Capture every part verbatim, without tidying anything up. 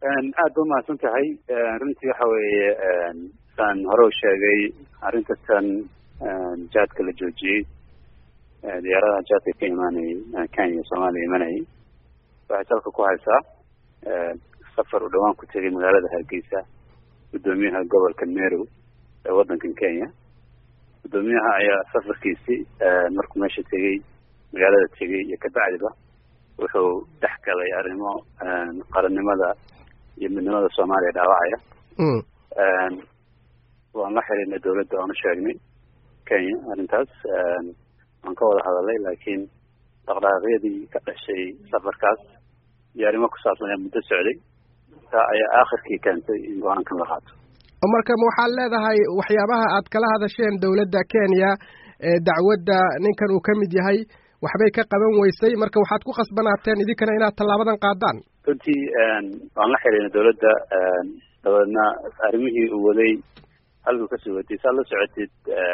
aad u mahadsan tahay runtii waxa weeye saan hore u sheegay arrinta tan jaadka la joojiyey diyaaradaha jaadka ka imaanayay Kenya Soomaaliya imanayay waxay salka ku haysaa safar u dhawaan ku tegay magaalada Hargeysa gudoomiyaha gobolka Meru ee wadankan Kenya gudoomiyaha ayaa safarkiisii markuu meesha tegay magaalada tegay iyo ka bacdiba wuxuu dhex galay arrimo qarannimada iyo midnimada Soomaaliya dhaawacaya een waan la xiriirnay dawladda oo sheegnay Kenya arrintaas aan ka wada hadalay laakiin dhaqdhaqaaqyadii ka dhashay safarkaas iyo arrimo ku saabsan muddo socday taa ayaa aakhirkii keentay in go'aankan la qaato marka waxaad leedahay waxyaabaha aad kala hadasheen dawladda Kenya ee dacwadda ninkan uu ka mid yahay waxbay ka qaban weysay marka waxaad ku qasbanaateen idinkana inaad tallaabadan qaadaan runtii waan la xiriirnay dawladda dawladna arrimihii uu waday halkuu ka soo waday saa la socotid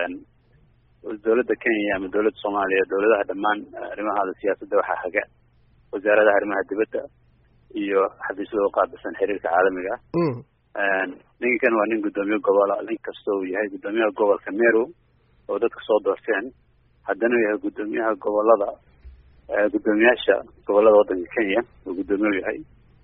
dawladda Kenya ama dawladda Soomaaliya dawladaha dhammaan arrimaha siyaasadda waxaa haga wasaaradda arrimaha dibadda iyo xafiisyada u qaabilsan xiriirka caalamiga ah ninkan waa nin gudoomiye gobol ah nin kasta uu yahay gudoomiyaha gobolka Meru oo dadka soo doorteen haddana yahay gudoomiyaha gobolada gudoomiyaasha gobolada wadanka Kenya oo gudoomiye yahay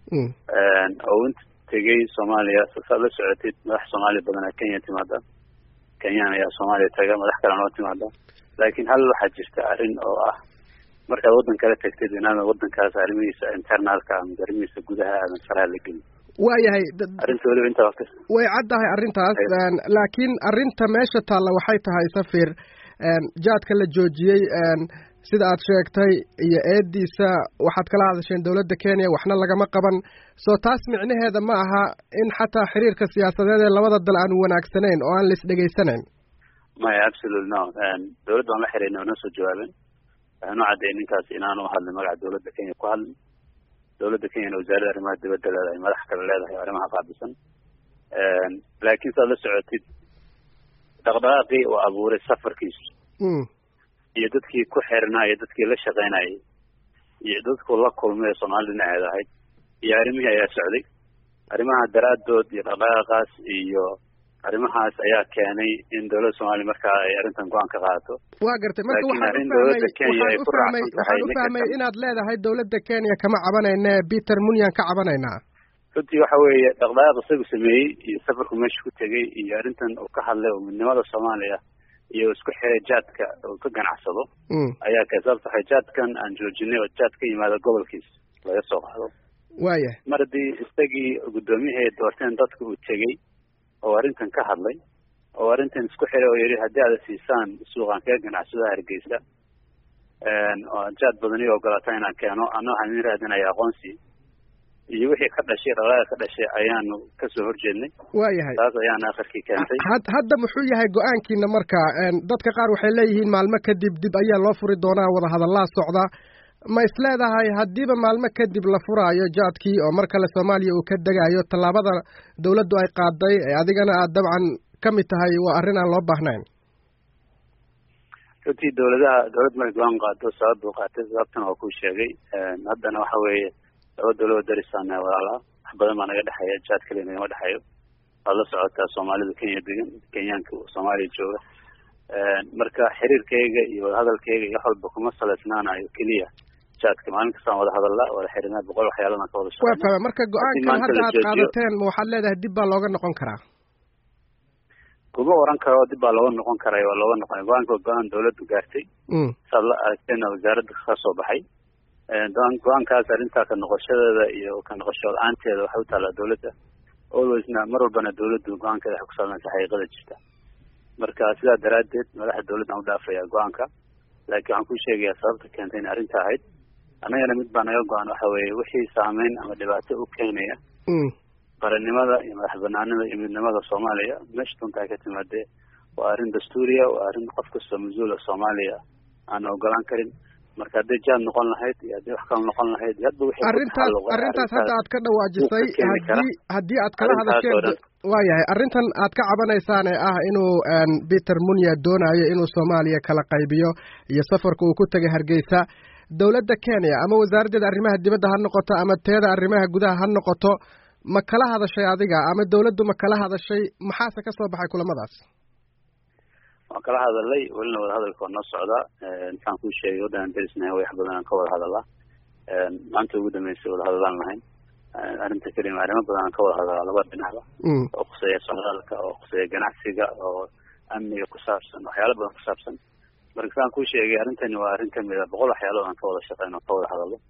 oo inta tegay Soomaaliya soo la socotid madax Soomaali badan oo Kenya timaada Kenya ayaa Soomaaliya taga madax kale oo timaada laakiin hal waxa jirta arrin oo ah marka wadan kale tagtid inaad wadankaas arrimihiisa internalka ama arrimihiisa gudaha ama faraha la gelin waayahay arrinta waliba inta waqti way caddahay arrintaas laakiin arrinta meesha taalla waxay tahay safir jaadka la joojiyey sida aad sheegtay iyo eediisa waxaad kala hadasheen dawladda Kenya waxna lagama qaban soo taas micnaheeda ma aha in xataa xiriirka siyaasadeed ee labada dal aan wanaagsanayn oo aan la isdhegaysanayn maya absolutely no dawladda aan la xiriirnay oo soo jawaabin waxaanu caddeeyay ninkaas inaanu hadlin magaca dawladda Kenya ku hadlin dawladda Kenya wasaaradda arrimaha dibadda leedahay madax kale leedahay arrimaha qaabilsan laakiin saad la socotid dhaqdhaqaaqii oo abuuray safarkiisa iyo dadkii ku xirnaa iyo dadkii la shaqaynayay iyo dadku la kulmay Soomaali dhinaceeda ahayd iyo arrimihii ayaa socday arrimaha daraadood iyo dhaqdhaqaaqaas iyo arrimahaas ayaa keenay in dawladda Soomaaliya markaa ay arrintan go'aan ka qaadato waa gartay marka waxaan dawladda Kenya ay ku raacsan tahay waxaan u fahmay inaad leedahay dawladda Kenya kama cabanayna Peter Munyan ka cabanaynaa runtii waxa weeye dhaqdhaqaaq isagu sameeyey iyo safarku meesha ku tegay iyo arrintan uu ka hadlay oo midnimada Soomaaliya iyo isku xiray jaadka oo ka ganacsado ayaa ka sababtay jaadkan aan joojinay oo jaad ka yimaada gobolkiisa laga soo qaado waaya maradii isagii gudoomiyaha doorteen dadka uu tegay oo arrintan ka hadlay oo arrintan isku xiray oo yiri haddii aad siisaan suuqan ka ganacsada Hargeysa een oo jaad badan iyo ogolaatay inaan keeno anoo waxaan raadinayaa aqoonsi iyo wixii ka dhashay dhaqaalaha ka dhashay ayaanu ka soo horjeednay waayahay taas ayaana akhirkii keentay hadda muxuu yahay go'aankiina marka dadka qaar waxay leeyihiin maalmo kadib dib ayaa loo furi doonaa wada hadallada socda ma isleedahay haddiiba maalmo kadib la furaayo jaadkii oo mar kale Soomaaliya uu ka degayo tallaabada dawladdu ay qaaday adigana aad dabcan ka mid tahay waa arrin aan loo baahnayn runtii dawladaha dawlad markay go'aan qaado sabab uu qaatay sababtan oo ku sheegay haddana waxa weeye dawladda loo darisaanay walaalaha wax badan baa naga dhexeeya jaad kale naga dhexeeyo waa la socotaa Soomaalida Kenya degan Kenyaanka Soomaaliya jooga marka xiriirkayga iyo hadalkayga iyo xalba kuma salaysnaanayo kaliya jaadka maalin kasta wada hadalla wada xiriirnaa boqol waxyaalana ka wada shaqeynaa waa marka go'aankan hadda aad qaadateen ma waxaad leedahay dib baa looga noqon karaa kuma oran karo dib baa looga noqon karaa waa looga noqon go'aanka go'aan dawladdu gaartay sala aragtayna wasaaradda ka soo baxay go'aankaas arrintaa ka noqoshadeeda iyo ka noqoshada aanteeda waxa u taala dawladda alwaysna mar walbana dawladdu go'aankeeda waxa ku saabsan xaqiiqada jirta marka sidaa daraadeed madaxda dawladda u dhaafaya go'aanka laakiin waxaan ku sheegayaa sababta keentay in arrinta ahayd annagana mid baa naga go'an waxa weeye wixii saameyn ama dhibaato u keenaya qarannimada iyo madax banaanida iyo midnimada Soomaaliya meesha tuntaa ka timaadee waa arrin dastuuriya waa arrin qof kasta mas'uula Soomaaliya aan ogolaan karin marka hadday jaad noqon lahayd iyo haddii wax kale noqon lahayd hadba wixii arrintaas arrintaas hadda aad ka dhawaajisay haddii haddii aad kala hadasheen waayahay arrintan aad ka cabanaysaan ee ah inuu Peter Munyan doonayo inuu Soomaaliya kala qaybiyo iyo safarka uu ku tagay Hargeysa dawladda Kenya ama wasaaradda arrimaha dibadda ha noqoto ama teeda arrimaha gudaha ha noqoto ma kala hadashay adiga ama dawladdu ma kala hadashay maxaase ka soo baxay kulamadaas? waan kala hadalay welina wada hadalka waa noo socdaa intaan kuu sheegay waddanan derisnahay wax badan aan ka wada hadalaa maanta ugu dambeysay wada hadalaan lahayn arrinta kelima arrimo badan aan ka wada hadalaa laba dhinacba oo khuseeya socdaalka oo khuseeya ganacsiga oo amniga ku saabsan waxyaalo badan ku saabsan marka saan kuu sheegay arrintani waa arrin kamid a boqol waxyaalood aan ka wada shaqeyno ka wada hadalo